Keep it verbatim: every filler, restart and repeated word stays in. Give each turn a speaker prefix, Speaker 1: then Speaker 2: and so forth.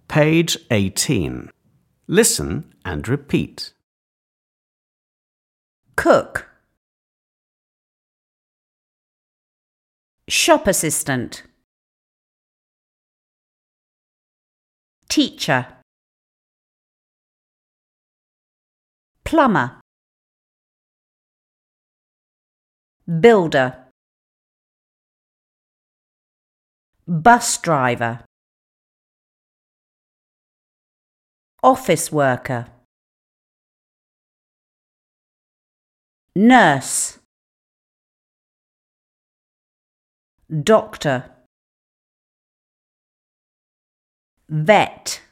Speaker 1: Page eighteen. Listen and repeat.
Speaker 2: Cook, shop assistant, teacher, plumber, builder, bus driver, office worker, nurse, doctor, vet,